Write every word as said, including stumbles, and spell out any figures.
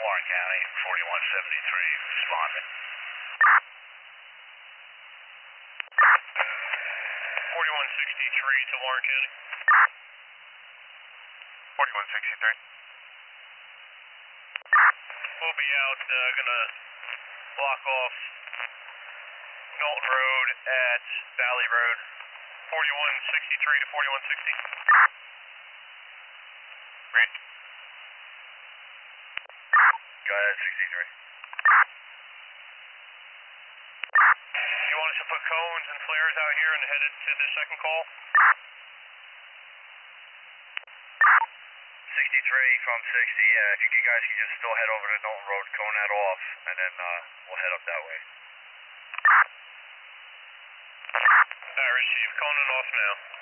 Warren County, forty-one seventy-three, responding. forty-one sixty-three to Warren County. forty-one sixty-three. We'll be out, uh, gonna block off Knowlton Road at Valley Road. forty-one sixty-three to forty-one sixty. Read. Go ahead, sixty-three. You want us to put cones and flares out here and head it to the second call? sixty-three from sixty, yeah. If you guys can just still head over to Knowlton Road, cone that off, and then uh, we'll head up that way. Alright, receive. Cone it off now.